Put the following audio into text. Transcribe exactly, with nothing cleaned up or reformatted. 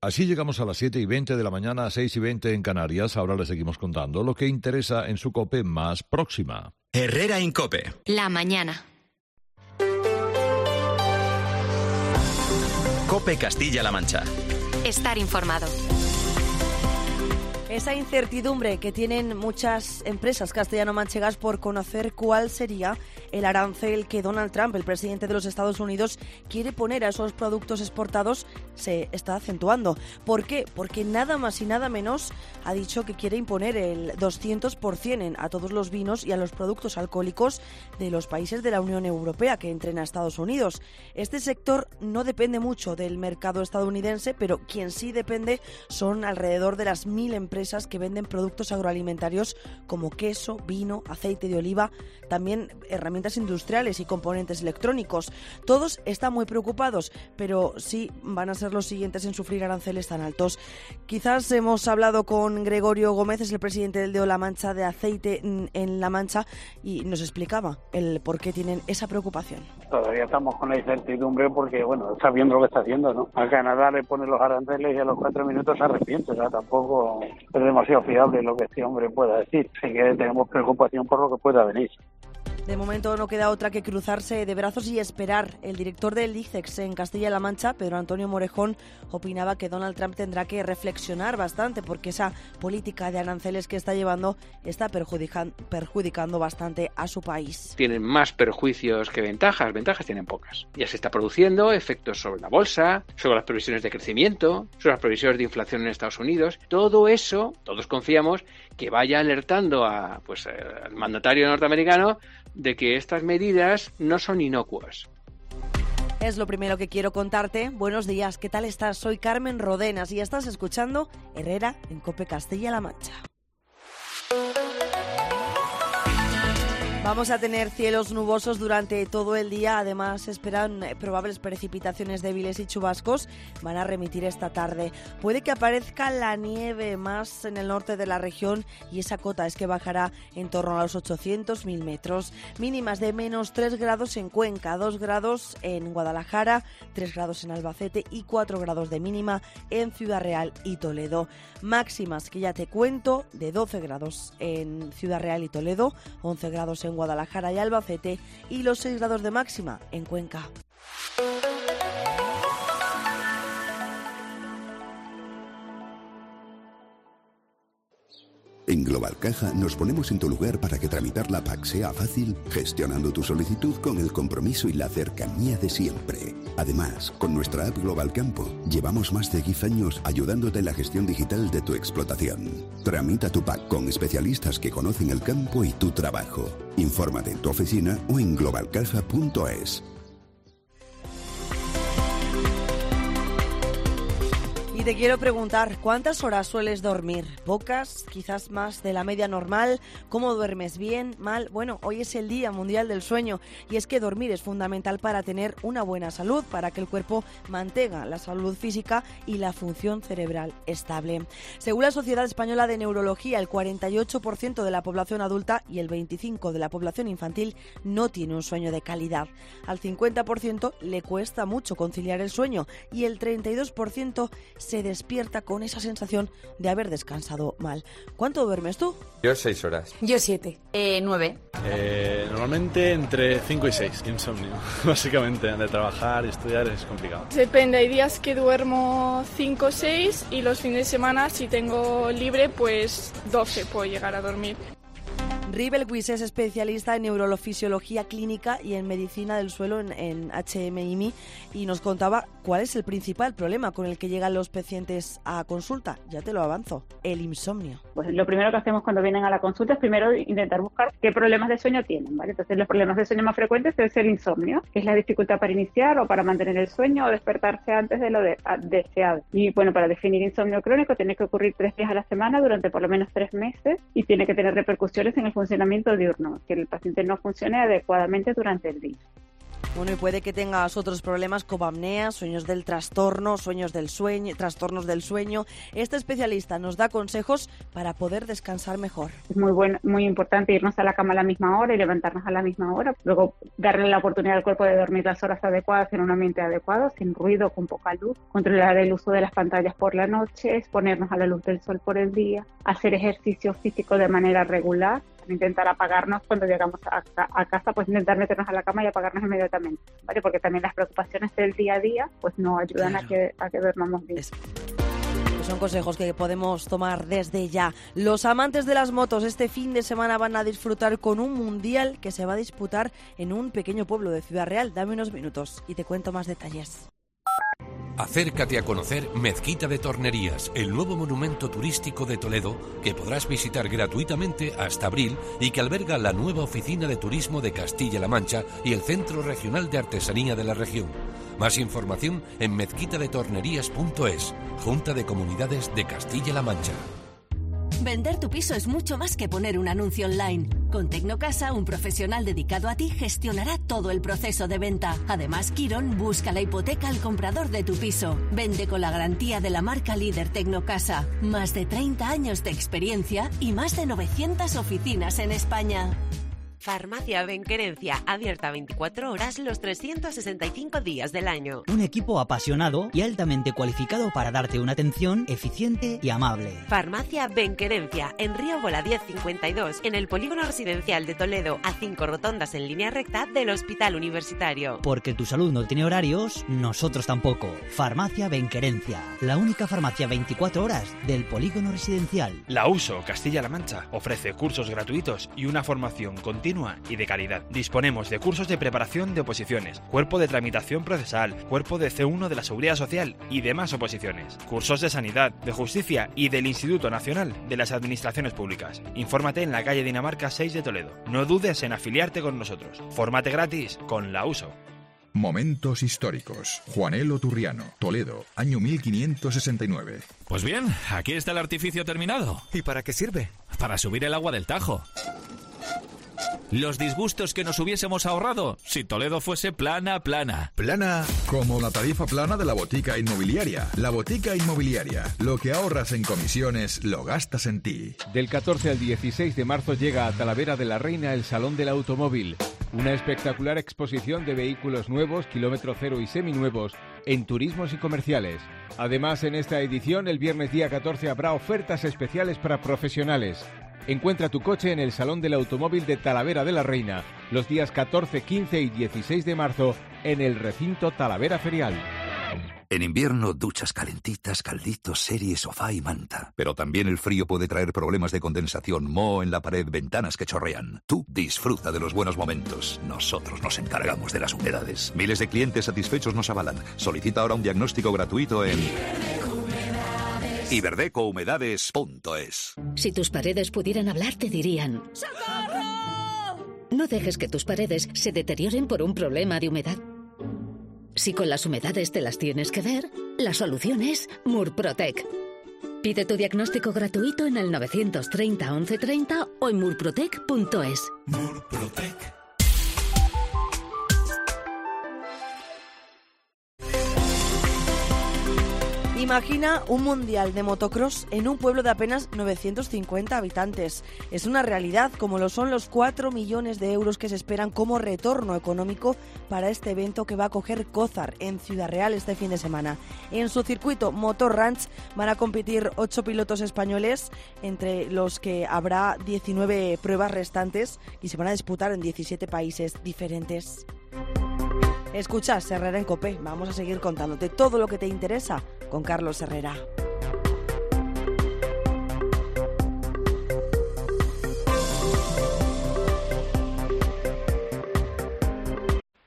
Así llegamos a las siete y veinte de la mañana, a seis y veinte en Canarias. Ahora les seguimos contando lo que interesa en su COPE más próxima. Herrera Incope. La mañana. COPE Castilla-La Mancha. Estar informado. Esa incertidumbre que tienen muchas empresas castellano-manchegas por conocer cuál sería el arancel que Donald Trump, el presidente de los Estados Unidos, quiere poner a esos productos exportados, se está acentuando. ¿Por qué? Porque nada más y nada menos ha dicho que quiere imponer el doscientos por ciento a todos los vinos y a los productos alcohólicos de los países de la Unión Europea que entren a Estados Unidos. Este sector no depende mucho del mercado estadounidense, pero quien sí depende son alrededor de las mil empresas que venden productos agroalimentarios como queso, vino, aceite de oliva, también herramientas industriales y componentes electrónicos. Todos están muy preocupados, pero sí van a ser los siguientes en sufrir aranceles tan altos. Quizás hemos hablado con Gregorio Gómez, es el presidente del D O La Mancha de Aceite en La Mancha, y nos explicaba el por qué tienen esa preocupación. Todavía estamos con la incertidumbre porque, bueno, está viendo lo que está haciendo, ¿no? A Canadá le pone los aranceles y a los cuatro minutos se arrepiente, o sea, tampoco es demasiado fiable lo que este hombre pueda decir. Así que tenemos preocupación por lo que pueda venir. De momento no queda otra que cruzarse de brazos y esperar. El director del ICEX en Castilla-La Mancha, Pedro Antonio Morejón, opinaba que Donald Trump tendrá que reflexionar bastante porque esa política de aranceles que está llevando está perjudican, perjudicando bastante a su país. Tienen más perjuicios que ventajas, ventajas tienen pocas. Ya se está produciendo efectos sobre la bolsa, sobre las previsiones de crecimiento, sobre las previsiones de inflación en Estados Unidos. Todo eso, todos confiamos que vaya alertando a, pues, al mandatario norteamericano de que estas medidas no son inocuas. Es lo primero que quiero contarte. Buenos días, ¿qué tal estás? Soy Carmen Rodenas y estás escuchando Herrera en COPE Castilla-La Mancha. Vamos a tener cielos nubosos durante todo el día. Además, se esperan probables precipitaciones débiles y chubascos. Van a remitir esta tarde. Puede que aparezca la nieve más en el norte de la región y esa cota es que bajará en torno a los ochocientos mil metros. Mínimas de menos tres grados en Cuenca, dos grados en Guadalajara, tres grados en Albacete y cuatro grados de mínima en Ciudad Real y Toledo. Máximas que ya te cuento, de doce grados en Ciudad Real y Toledo, once grados en Guadalajara y Albacete y los seis grados de máxima en Cuenca. En Global Caja nos ponemos en tu lugar para que tramitar la P A C sea fácil, gestionando tu solicitud con el compromiso y la cercanía de siempre. Además, con nuestra app Global Campo, llevamos más de diez años ayudándote en la gestión digital de tu explotación. Tramita tu P A C con especialistas que conocen el campo y tu trabajo. Infórmate en tu oficina o en global caja punto es. Y te quiero preguntar, ¿cuántas horas sueles dormir? ¿Pocas? ¿Quizás más de la media normal? ¿Cómo duermes? ¿Bien? ¿Mal? Bueno, hoy es el Día Mundial del Sueño y es que dormir es fundamental para tener una buena salud, para que el cuerpo mantenga la salud física y la función cerebral estable. Según la Sociedad Española de Neurología, el cuarenta y ocho por ciento de la población adulta y el veinticinco por ciento de la población infantil no tiene un sueño de calidad. Al cincuenta por ciento le cuesta mucho conciliar el sueño y el treinta y dos por ciento se despierta con esa sensación de haber descansado mal. ¿Cuánto duermes tú? Yo seis horas. Yo siete. Eh, nueve. Eh, normalmente entre cinco y seis. Insomnio. Básicamente, de trabajar y estudiar es complicado. Depende, hay días que duermo cinco o seis y los fines de semana, si tengo libre, pues doce puedo llegar a dormir. Ribel Guis es especialista en neurofisiología clínica y en medicina del suelo en, en H M I M I y nos contaba cuál es el principal problema con el que llegan los pacientes a consulta. Ya te lo avanzo, el insomnio. Pues lo primero que hacemos cuando vienen a la consulta es primero intentar buscar qué problemas de sueño tienen, ¿vale? Entonces los problemas de sueño más frecuentes debe ser el insomnio, que es la dificultad para iniciar o para mantener el sueño o despertarse antes de lo de, deseado. Y bueno, para definir insomnio crónico tiene que ocurrir tres días a la semana durante por lo menos tres meses y tiene que tener repercusiones en el funcionamiento diurno, que el paciente no funcione adecuadamente durante el día. Bueno, y puede que tengas otros problemas como apnea, sueños del trastorno, sueños del sueño, trastornos del sueño. Este especialista nos da consejos para poder descansar mejor. Es muy bueno, muy importante irnos a la cama a la misma hora y levantarnos a la misma hora. Luego darle la oportunidad al cuerpo de dormir las horas adecuadas en un ambiente adecuado, sin ruido, con poca luz. Controlar el uso de las pantallas por la noche, exponernos a la luz del sol por el día, hacer ejercicio físico de manera regular. Intentar apagarnos cuando llegamos a, a casa, pues intentar meternos a la cama y apagarnos inmediatamente, ¿vale? Porque también las preocupaciones del día a día pues no ayudan claro. a que a que dormamos bien. Es... Pues son consejos que podemos tomar desde ya. Los amantes de las motos este fin de semana van a disfrutar con un mundial que se va a disputar en un pequeño pueblo de Ciudad Real. Dame unos minutos y te cuento más detalles. Acércate a conocer Mezquita de Tornerías, el nuevo monumento turístico de Toledo que podrás visitar gratuitamente hasta abril y que alberga la nueva oficina de turismo de Castilla-La Mancha y el Centro Regional de Artesanía de la región. Más información en mezquita de tornerías punto es, Junta de Comunidades de Castilla-La Mancha. Vender tu piso es mucho más que poner un anuncio online. Con Tecnocasa, un profesional dedicado a ti gestionará todo el proceso de venta. Además, Quirón busca la hipoteca al comprador de tu piso. Vende con la garantía de la marca líder Tecnocasa. Más de treinta años de experiencia y más de novecientas oficinas en España. Farmacia Benquerencia, abierta veinticuatro horas los trescientos sesenta y cinco días del año. Un equipo apasionado y altamente cualificado para darte una atención eficiente y amable. Farmacia Benquerencia, en Río Bola diez cincuenta y dos, en el Polígono Residencial de Toledo, a cinco rotondas en línea recta del Hospital Universitario. Porque tu salud no tiene horarios, nosotros tampoco. Farmacia Benquerencia, la única farmacia veinticuatro horas del Polígono Residencial. La USO Castilla-La Mancha ofrece cursos gratuitos y una formación continua y de calidad. Disponemos de cursos de preparación de oposiciones, cuerpo de tramitación procesal, cuerpo de C uno de la Seguridad Social y demás oposiciones, cursos de sanidad, de justicia y del Instituto Nacional de las Administraciones Públicas. Infórmate en la calle Dinamarca seis de Toledo. No dudes en afiliarte con nosotros. Fórmate gratis con la USO. Momentos históricos. Juanelo Turriano, Toledo, año mil quinientos sesenta y nueve. Pues bien, aquí está el artificio terminado. ¿Y para qué sirve? Para subir el agua del Tajo. Los disgustos que nos hubiésemos ahorrado si Toledo fuese plana, plana. Plana como la tarifa plana de la Botica Inmobiliaria. La Botica Inmobiliaria. Lo que ahorras en comisiones, lo gastas en ti. Del catorce al dieciséis de marzo llega a Talavera de la Reina el Salón del Automóvil. Una espectacular exposición de vehículos nuevos, kilómetro cero y seminuevos, en turismos y comerciales. Además, en esta edición, el viernes día catorce habrá ofertas especiales para profesionales. Encuentra tu coche en el Salón del Automóvil de Talavera de la Reina, los días catorce, quince y dieciséis de marzo, en el recinto Talavera Ferial. En invierno, duchas calentitas, calditos, serie, sofá y manta. Pero también el frío puede traer problemas de condensación, moho en la pared, ventanas que chorrean. Tú disfruta de los buenos momentos. Nosotros nos encargamos de las humedades. Miles de clientes satisfechos nos avalan. Solicita ahora un diagnóstico gratuito en iberdeco humedades punto es. Si tus paredes pudieran hablar, te dirían: ¡Socorro! No dejes que tus paredes se deterioren por un problema de humedad. Si con las humedades te las tienes que ver, la solución es Murprotec. Pide tu diagnóstico gratuito en el novecientos treinta, once treinta o en murprotec punto es. Murprotec. Imagina un mundial de motocross en un pueblo de apenas novecientos cincuenta habitantes. Es una realidad, como lo son los cuatro millones de euros que se esperan como retorno económico para este evento que va a acoger Cózar en Ciudad Real este fin de semana. En su circuito Motor Ranch van a competir ocho pilotos españoles, entre los que habrá diecinueve pruebas restantes y se van a disputar en diecisiete países diferentes. Escuchas Herrera en COPE. Vamos a seguir contándote todo lo que te interesa con Carlos Herrera.